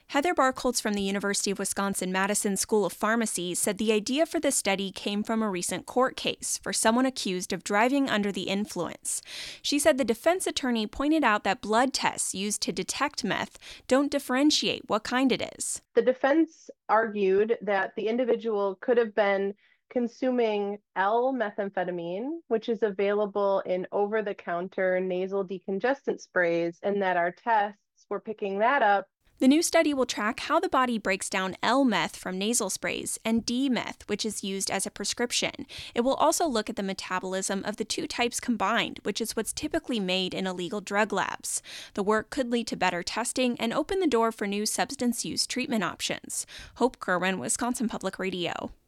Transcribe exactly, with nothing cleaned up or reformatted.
Heather Barkoltz from the University of Wisconsin-Madison School of Pharmacy said the idea for the study came from a recent court case for someone accused of driving under the influence. She said the defense attorney pointed out that blood tests used to detect meth don't differentiate what kind it is. The defense argued that the individual could have been consuming L-methamphetamine, which is available in over-the-counter nasal decongestant sprays, and that our tests were picking that up. The new study will track how the body breaks down L-meth from nasal sprays and D-meth, which is used as a prescription. It will also look at the metabolism of the two types combined, which is what's typically made in illegal drug labs. The work could lead to better testing and open the door for new substance use treatment options. Hope Kerwin, Wisconsin Public Radio.